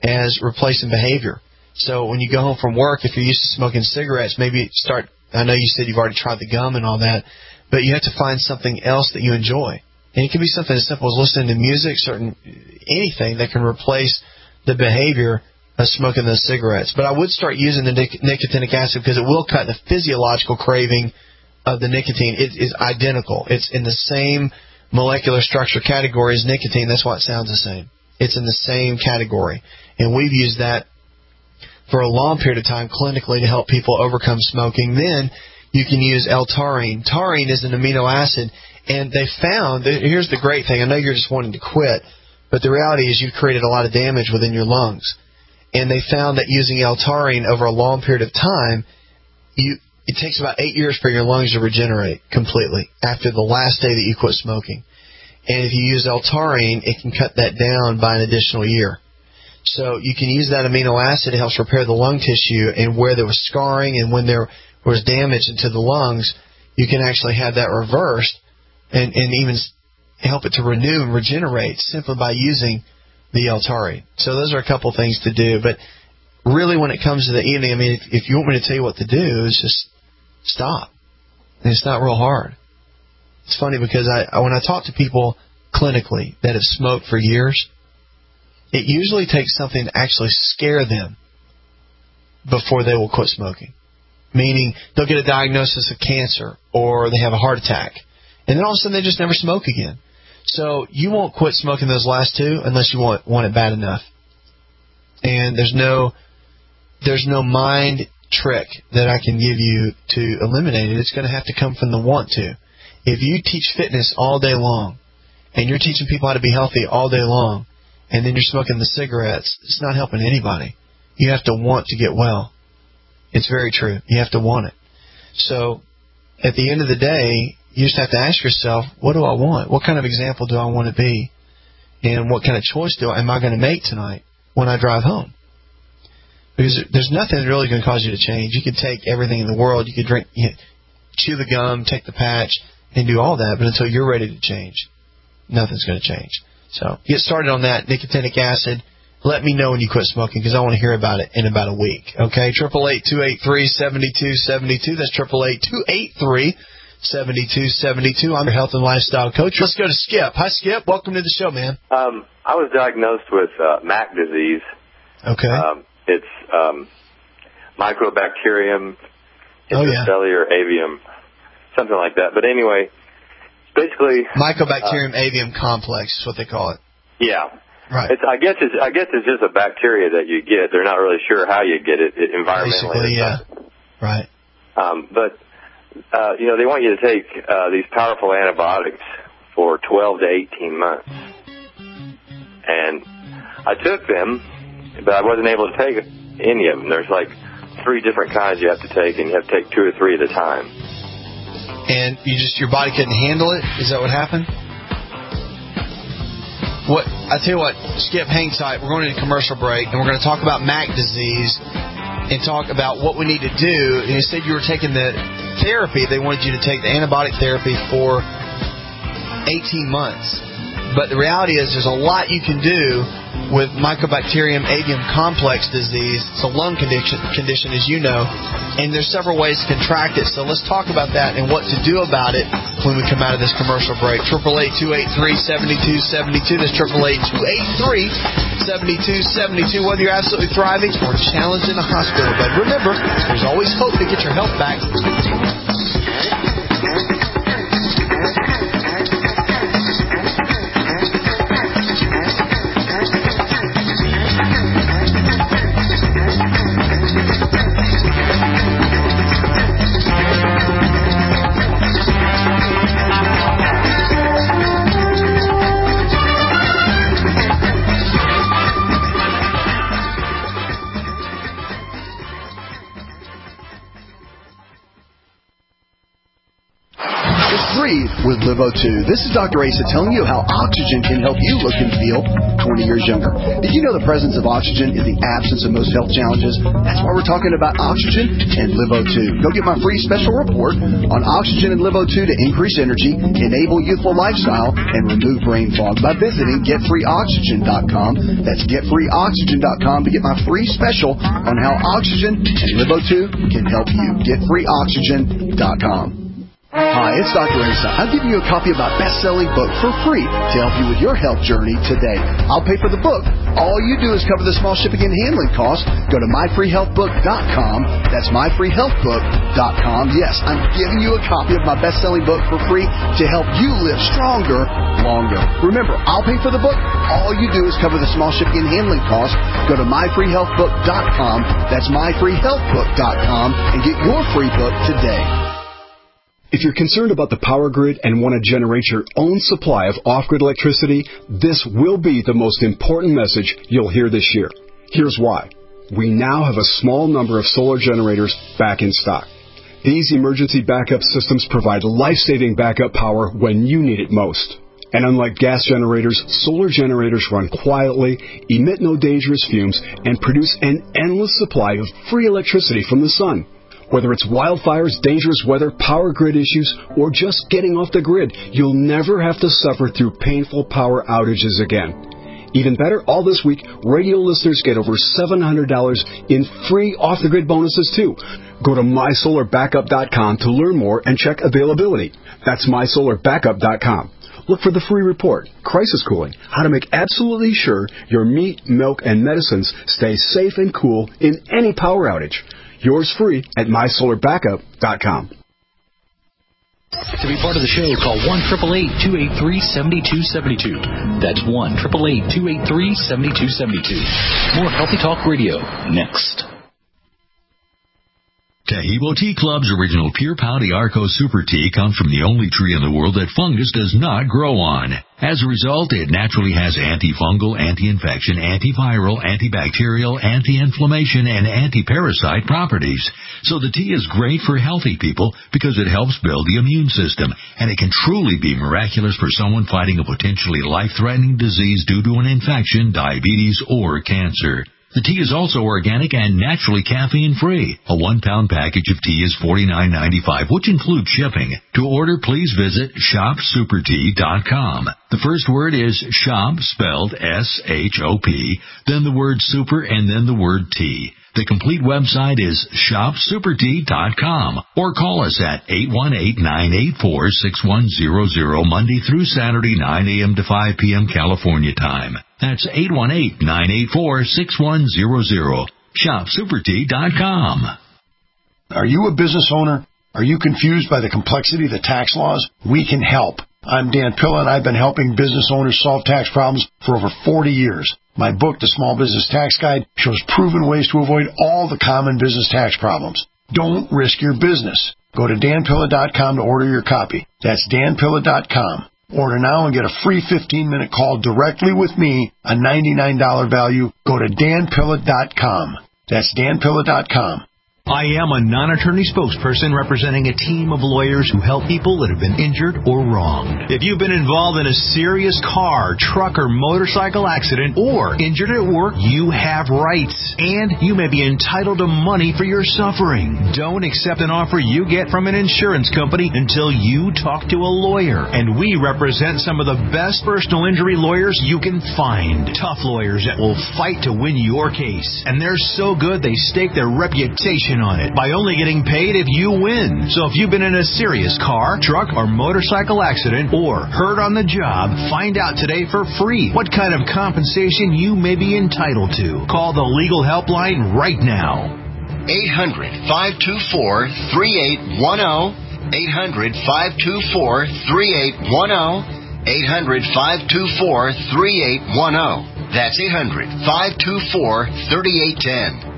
as replacing behavior. So when you go home from work, if you're used to smoking cigarettes, maybe start, I know you said you've already tried the gum and all that, but you have to find something else that you enjoy. And it can be something as simple as listening to music, certain anything that can replace the behavior of smoking those cigarettes. But I would start using the nic- nicotinic acid because it will cut the physiological craving of the nicotine. It is identical. It's in the same molecular structure category as nicotine. That's why it sounds the same. It's in the same category. And we've used that for a long period of time clinically to help people overcome smoking. Then you can use L-taurine. Taurine is an amino acid, and they found, that, here's the great thing, I know you're just wanting to quit, but the reality is you've created a lot of damage within your lungs. And they found that using L-taurine over a long period of time, you it takes about eight years for your lungs to regenerate completely after the last day that you quit smoking. And if you use L-taurine, it can cut that down by an additional year. So you can use that amino acid. It helps repair the lung tissue, and where there was scarring and when there was damage into the lungs, you can actually have that reversed and, and even help it to renew and regenerate simply by using the L-taurine. So those are a couple things to do. But really when it comes to the evening, I mean, if, if you want me to tell you what to do, it's just stop. And it's not real hard. It's funny because I when I talk to people clinically that have smoked for years, it usually takes something to actually scare them before they will quit smoking. Meaning they'll get a diagnosis of cancer or they have a heart attack. And then all of a sudden they just never smoke again. So you won't quit smoking those last two unless you want, want it bad enough. And there's no there's no mind trick that I can give you to eliminate it. It's going to have to come from the want to. If you teach fitness all day long and you're teaching people how to be healthy all day long and then you're smoking the cigarettes, it's not helping anybody. You have to want to get well. It's very true. You have to want it. So at the end of the day, you just have to ask yourself, what do I want? What kind of example do I want to be? And what kind of choice do I, am I going to make tonight when I drive home? Because there's nothing that's really going to cause you to change. You can take everything in the world. You can drink, you know, chew the gum, take the patch, and do all that. But until you're ready to change, nothing's going to change. So get started on that nicotinic acid. Let me know when you quit smoking because I want to hear about it in about a week. Okay, eight eight eight, two eight three, seven two seven two. That's eight eight eight, two eight three, seven two seven two. I'm your health and lifestyle coach. Let's go to Skip. Hi, Skip. Welcome to the show, man. Um, I was diagnosed with uh, M A C disease. Okay. Um, it's um, Mycobacterium intracellular oh, yeah. avium, something like that. But anyway, basically Mycobacterium uh, avium complex is what they call it. Yeah. Right. It's, I guess it's I guess it's just a bacteria that you get. They're not really sure how you get it, it environmentally. Basically, yeah. Right. Um, but uh, you know, they want you to take uh, these powerful antibiotics for twelve to eighteen months, and I took them, but I wasn't able to take any of them. There's like three different kinds you have to take, and you have to take two or three at a time. And you just your body couldn't handle it? Is that what happened? What I tell you what, Skip, hang tight. We're going to a commercial break, and we're going to talk about M A C disease and talk about what we need to do. And you said you were taking the therapy. They wanted you to take the antibiotic therapy for eighteen months. But the reality is there's a lot you can do with Mycobacterium avium complex disease. It's a lung condition, condition, as you know, and there's several ways to contract it. So let's talk about that and what to do about it when we come out of this commercial break. eight eight eight, two eight three, seven two seven two. That's eight eight eight, two eight three, seven two seven two. Whether you're absolutely thriving or challenged in a hospital bed, remember, there's always hope to get your health back. breathe with Live O two. This is Doctor Asa telling you how oxygen can help you look and feel twenty years younger. Did you know the presence of oxygen is the absence of most health challenges? That's why we're talking about oxygen and Live O two. Go get my free special report on oxygen and Live O two to increase energy, enable youthful lifestyle, and remove brain fog by visiting get free oxygen dot com. That's get free oxygen dot com to get my free special on how oxygen and Live O two can help you. get free oxygen dot com. Hi, it's Doctor Asa. I'm giving you a copy of my best-selling book for free to help you with your health journey today. I'll pay for the book. All you do is cover the small shipping and handling costs. Go to my free health book dot com. That's my free health book dot com. Yes, I'm giving you a copy of my best-selling book for free to help you live stronger, longer. Remember, I'll pay for the book. All you do is cover the small shipping and handling costs. Go to my free health book dot com. That's my free health book dot com and get your free book today. If you're concerned about the power grid and want to generate your own supply of off-grid electricity, this will be the most important message you'll hear this year. Here's why. We now have a small number of solar generators back in stock. These emergency backup systems provide life-saving backup power when you need it most. And unlike gas generators, solar generators run quietly, emit no dangerous fumes, and produce an endless supply of free electricity from the sun. Whether it's wildfires, dangerous weather, power grid issues, or just getting off the grid, you'll never have to suffer through painful power outages again. Even better, all this week, radio listeners get over seven hundred dollars in free off-the-grid bonuses, too. Go to my solar backup dot com to learn more and check availability. That's my solar backup dot com. Look for the free report, Crisis Cooling, how to make absolutely sure your meat, milk, and medicines stay safe and cool in any power outage. Yours free at my solar backup dot com. To be part of the show, call one eight eight eight, two eight three, seven two seven two. That's one eight eight eight, two eight three, seven two seven two. More Healthy Talk Radio next. Taheebo Tea Club's original Pure Pouty Arco Super Tea comes from the only tree in the world that fungus does not grow on. As a result, it naturally has antifungal, anti-infection, antiviral, antibacterial, anti-inflammation, and anti-parasite properties. So the tea is great for healthy people because it helps build the immune system, and it can truly be miraculous for someone fighting a potentially life-threatening disease due to an infection, diabetes, or cancer. The tea is also organic and naturally caffeine-free. A one-pound package of tea is forty-nine ninety-five, which includes shipping. To order, please visit shop super tea dot com. The first word is shop, spelled S H O P, then the word super, and then the word tea. The complete website is shop super tea dot com, or call us at eight one eight, nine eight four, six one zero zero Monday through Saturday, nine a.m. to five p.m. California time. That's eight one eight, nine eight four, six one zero zero. shop super tea dot com. Are you a business owner? Are you confused by the complexity of the tax laws? We can help. I'm Dan Pilla, and I've been helping business owners solve tax problems for over forty years. My book, The Small Business Tax Guide, shows proven ways to avoid all the common business tax problems. Don't risk your business. Go to dan pilla dot com to order your copy. That's dan pilla dot com. Order now and get a free fifteen-minute call directly with me, a ninety-nine dollars value. Go to dan pilla dot com. That's dan pilla dot com. I am a non-attorney spokesperson representing a team of lawyers who help people that have been injured or wronged. If you've been involved in a serious car, truck, or motorcycle accident, or injured at work, you have rights, and you may be entitled to money for your suffering. Don't accept an offer you get from an insurance company until you talk to a lawyer, and we represent some of the best personal injury lawyers you can find. Tough lawyers that will fight to win your case, and they're so good they stake their reputation on it by only getting paid if you win. So if you've been in a serious car, truck, or motorcycle accident or hurt on the job, find out today for free what kind of compensation you may be entitled to. Call the legal helpline right now. eight hundred, five two four, three eight one zero. eight hundred, five two four, three eight one zero. eight hundred, five two four, three eight one zero. That's eight hundred, five two four, three eight one zero.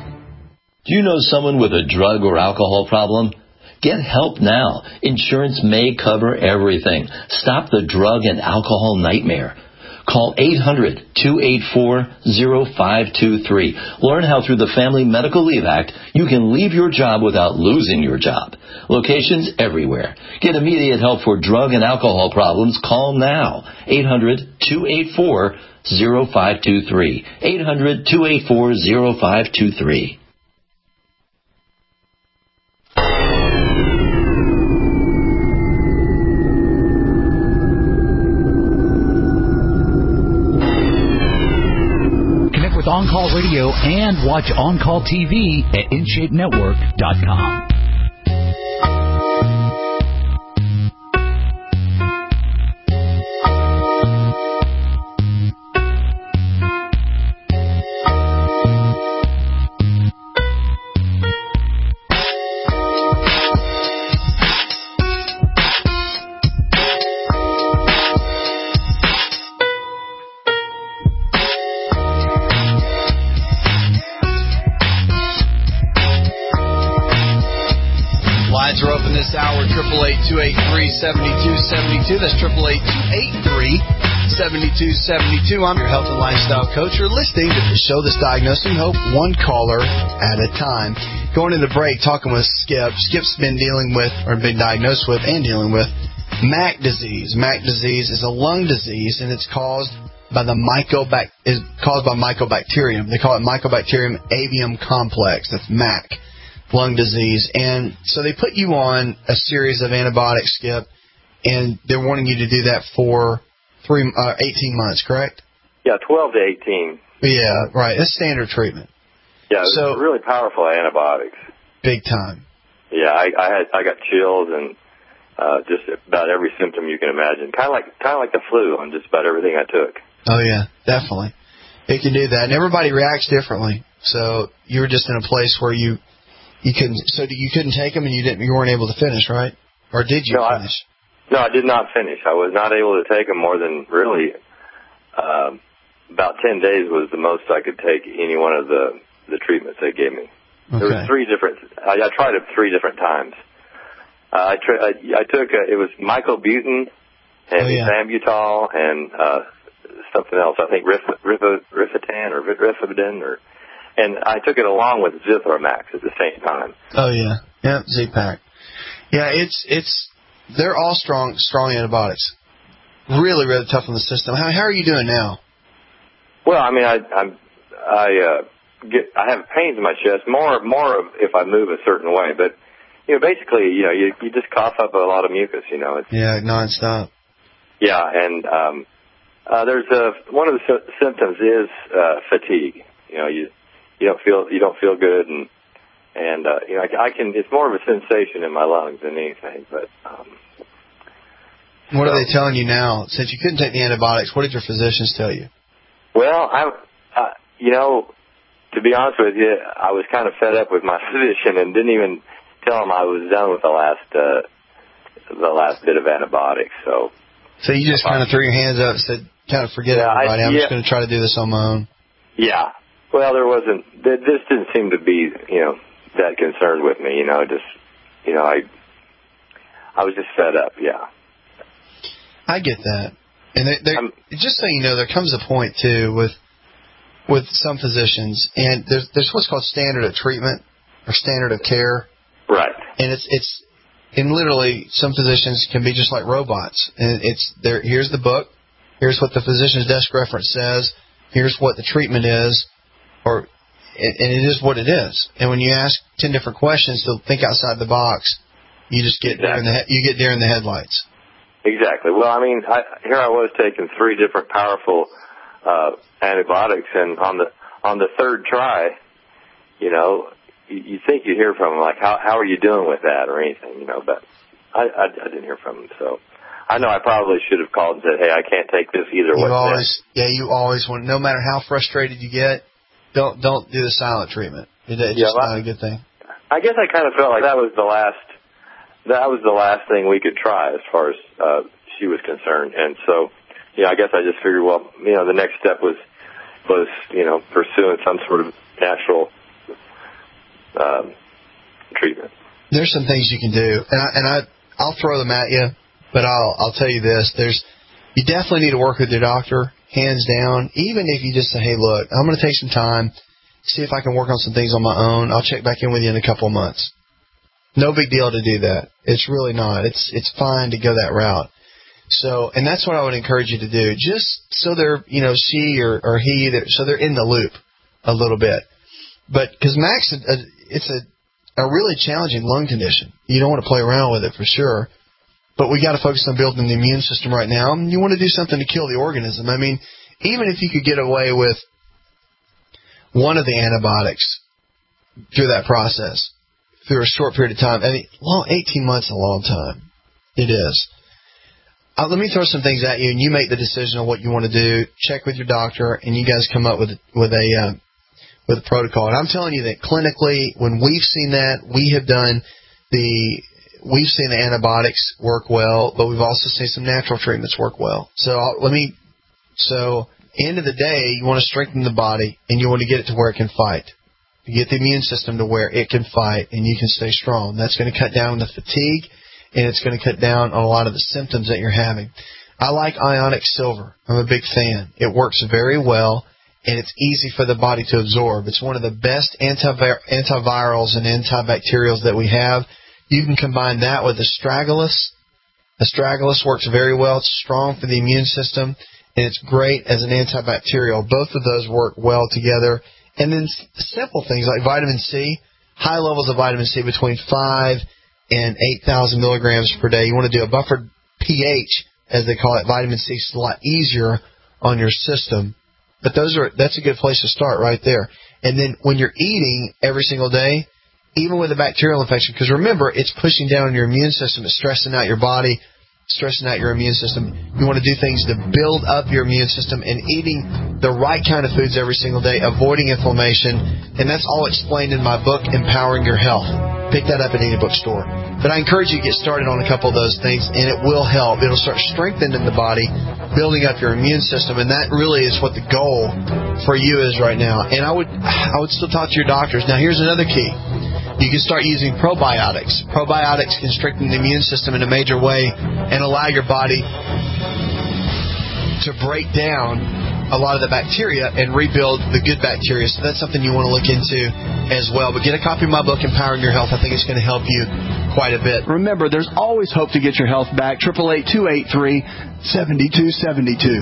Do you know someone with a drug or alcohol problem? Get help now. Insurance may cover everything. Stop the drug and alcohol nightmare. Call eight hundred, two eight four, zero five two three. Learn how through the Family Medical Leave Act you can leave your job without losing your job. Locations everywhere. Get immediate help for drug and alcohol problems. Call now. eight hundred, two eight four, zero five two three. eight hundred, two eight four, zero five two three. On Call Radio and watch On Call T V at in shape network dot com. two eight three, seven two seven two. That's eight eight eight, two eight three, seven two seven two. I'm your health and lifestyle coach. You're listening to the show that's diagnosing hope one caller at a time. Going into break, talking with Skip. Skip's been dealing with, or been diagnosed with and dealing with M A C disease. M A C disease is a lung disease, and it's caused by the mycobac is caused by mycobacterium. They call it Mycobacterium avium complex. That's M A C. Lung disease. And so they put you on a series of antibiotics, Skip, and they're wanting you to do that for three, uh, eighteen months, correct? Yeah, twelve to eighteen. Yeah, right. That's standard treatment. Yeah, so it's really powerful antibiotics. Big time. Yeah, I, I had I got chills and uh, just about every symptom you can imagine. Kind of like kind of like the flu on just about everything I took. Oh yeah, definitely. It can do that, and everybody reacts differently. So you were just in a place where you. You couldn't. So you couldn't take them, and you didn't. You weren't able to finish, right? Or did you no, finish? I, no, I did not finish. I was not able to take them more than really um, about ten days was the most I could take any one of the the treatments they gave me. Okay. There were three different. I, I tried it three different times. Uh, I, tra- I I took a, it was mycobutin and oh, yeah. Ethambutol and uh, something else. I think Rif, Rif, Rifatan or Rifabidin or. And I took it along with Zithromax at the same time. Oh yeah, yeah, Z-Pack. Yeah, it's it's they're all strong strong antibiotics. Really, really tough on the system. How how are you doing now? Well, I mean, I I'm, I uh, get I have pains in my chest more more if I move a certain way, but you know, basically, you know, you you just cough up a lot of mucus. You know, it's, yeah, nonstop. Yeah, and um, uh, there's a one of the sy- symptoms is uh, fatigue. You know, you. You don't feel you don't feel good, and and uh, you know I, I can. It's more of a sensation in my lungs than anything. But um, what so, are they telling you now? Since you couldn't take the antibiotics, what did your physicians tell you? Well, I, uh, you know, to be honest with you, I was kind of fed up with my physician and didn't even tell him I was done with the last uh, the last bit of antibiotics. So, so you just kind of threw your hands up and said, "Kind of forget yeah, everybody. I, I'm yeah. just going to try to do this on my own." Yeah. Well, there wasn't. This didn't seem to be, you know, that concerned with me. You know, just, you know, I, I was just fed up. Yeah. I get that, and they, just so you know, there comes a point too with, with some physicians, and there's there's what's called standard of treatment or standard of care. Right. And it's it's, and literally some physicians can be just like robots, and it's there. Here's the book. Here's what the physician's desk reference says. Here's what the treatment is. Or, and it is what it is. And when you ask ten different questions to think outside the box, you just get exactly. there in the you get there in the headlights. Exactly. Well, I mean, I, here I was taking three different powerful uh, antibiotics, and on the on the third try, you know, you, you think you hear from them like, how how are you doing with that or anything, you know? But I, I, I didn't hear from them, so I know I probably should have called and said, hey, I can't take this either. You always, yeah, you always want. No matter how frustrated you get. Don't don't do the silent treatment. It's yeah, just well, not a good thing. I guess I kind of felt like that was the last that was the last thing we could try as far as uh, she was concerned. And so, you know, I guess I just figured, well, you know, the next step was was you know pursuing some sort of natural um, treatment. There's some things you can do, and I, and I I'll throw them at you, but I'll I'll tell you this: there's you definitely need to work with your doctor hands down. Even if you just say, hey, look, I'm going to take some time, see if I can work on some things on my own. I'll check back in with you in a couple of months. No big deal to do that. It's really not. It's it's fine to go that route. So, and that's what I would encourage you to do, just so they're, you know, she or, or he, they're, so they're in the loop a little bit. But because Max, it's a, a really challenging lung condition. You don't want to play around with it for sure. But we got to focus on building the immune system right now. And you want to do something to kill the organism. I mean, even if you could get away with one of the antibiotics through that process, through a short period of time, I mean, well, eighteen months is a long time. It is. Uh, let me throw some things at you, and you make the decision on what you want to do. Check with your doctor, and you guys come up with with a uh, with a protocol. And I'm telling you that clinically, when we've seen that, we have done the we've seen the antibiotics work well, but we've also seen some natural treatments work well. So I'll, let me. So end of the day, you want to strengthen the body, and you want to get it to where it can fight. You get the immune system to where it can fight, and you can stay strong. That's going to cut down the fatigue. And it's going to cut down on a lot of the symptoms that you're having. I like Ionic Silver. I'm a big fan. It works very well, and it's easy for the body to absorb. It's one of the best antivir- antivirals and antibacterials that we have. You can combine that with Astragalus. Astragalus works very well. It's strong for the immune system, and it's great as an antibacterial. Both of those work well together. And then simple things like vitamin C, high levels of vitamin C between five and eight thousand milligrams per day. You want to do a buffered pH, as they call it. Vitamin C is a lot easier on your system. But those are that's a good place to start right there. And then when you're eating every single day, even with a bacterial infection, because remember, it's pushing down your immune system. It's stressing out your body, stressing out your immune system. You want to do things to build up your immune system, and eating the right kind of foods every single day, avoiding inflammation. And that's all explained in my book, Empowering Your Health. Pick that up at any bookstore. But I encourage you to get started on a couple of those things, and it will help. It'll start strengthening the body, building up your immune system, and that really is what the goal for you is right now. And I would I would still talk to your doctors. Now, here's another key. You can start using probiotics. Probiotics can strengthen the immune system in a major way and allow your body to break down a lot of the bacteria and rebuild the good bacteria. So that's something you want to look into as well. But get a copy of my book, Empowering Your Health. I think it's going to help you quite a bit. Remember, there's always hope to get your health back. eight eight eight, two eight three, seven two seven two.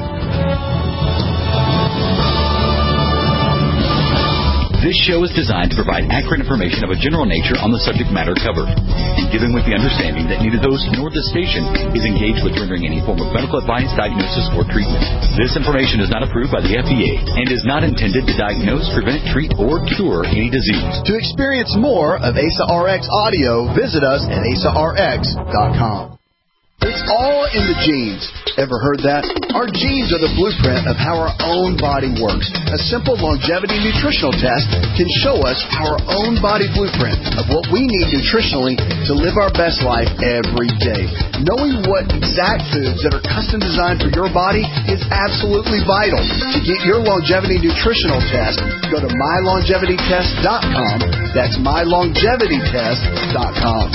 This show is designed to provide accurate information of a general nature on the subject matter covered, and given with the understanding that neither the host nor the station is engaged with rendering any form of medical advice, diagnosis, or treatment. This information is not approved by the F D A and is not intended to diagnose, prevent, treat, or cure any disease. To experience more of A S A R X audio, visit us at A S A R X dot com. It's all in the genes. Ever heard that? Our genes are the blueprint of how our own body works. A simple longevity nutritional test can show us our own body blueprint of what we need nutritionally to live our best life every day. Knowing what exact foods that are custom designed for your body is absolutely vital. To get your longevity nutritional test, go to my longevity test dot com. That's my longevity test dot com.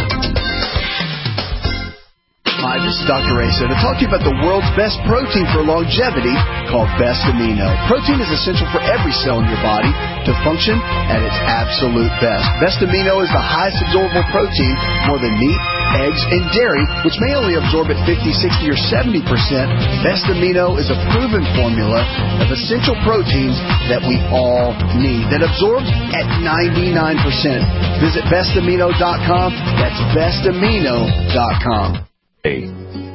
Hi, this is Doctor Asa to talk to you about the world's best protein for longevity called Best Amino. Protein is essential for every cell in your body to function at its absolute best. Best Amino is the highest absorbable protein, more than meat, eggs, and dairy, which may only absorb at fifty, sixty, or seventy percent. Best Amino is a proven formula of essential proteins that we all need that absorbs at ninety-nine percent. Visit best amino dot com. That's best amino dot com. A.